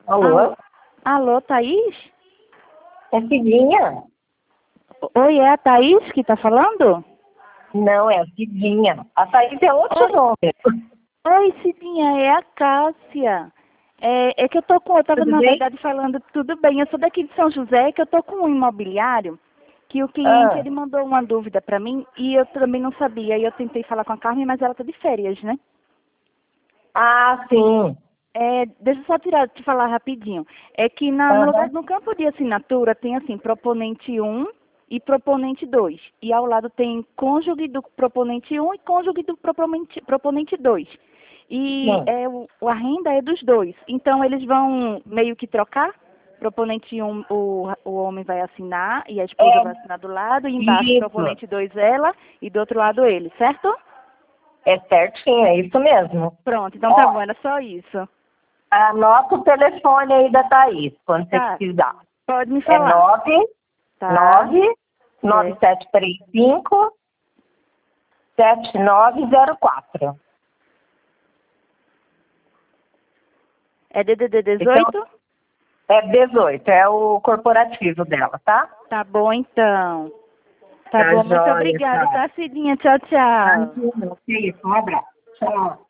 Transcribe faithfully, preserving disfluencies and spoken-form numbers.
Alô? Alô, Thaís? É Cidinha? Oi, é a Thaís que tá falando? Não, é a Cidinha. A Thaís é outro Oi, nome. Oi, Cidinha, é a Cássia. É, é que eu tô com, eu tava Tudo na bem? verdade falando, tudo bem, eu sou daqui de São José, que eu tô com um imobiliário, que o cliente, Ah, ele mandou uma dúvida pra mim, e eu também não sabia, e eu tentei falar com a Carmen, mas ela tá de férias, né? ah sim. É, deixa eu só tirar, te falar rapidinho. É que na, no lugar, Aham. no campo de assinatura tem assim, proponente um e proponente dois. E ao lado tem cônjuge do proponente um e cônjuge do proponente, proponente dois. E Sim. é, o, a renda é dos dois. Então eles vão meio que trocar. Proponente um, o, o homem vai assinar e a esposa vai É assinar do lado, e embaixo isso. proponente dois ela e do outro lado ele, certo? É certinho, é isso mesmo. Pronto, então tá Ó, bom, era só isso. anota o telefone aí da Thaís, quando você Tá, precisar. pode me É falar. nove Tá, nove nove certo. sete três cinco sete nove zero quatro. É D D D Então, dezoito? é dezoito, é o corporativo dela, tá? Tá bom, então. Tá Tá bom, muito joia, obrigada, tá? tá, Cidinha? Tchau, tchau. Imagina, que isso, um abraço. Tchau.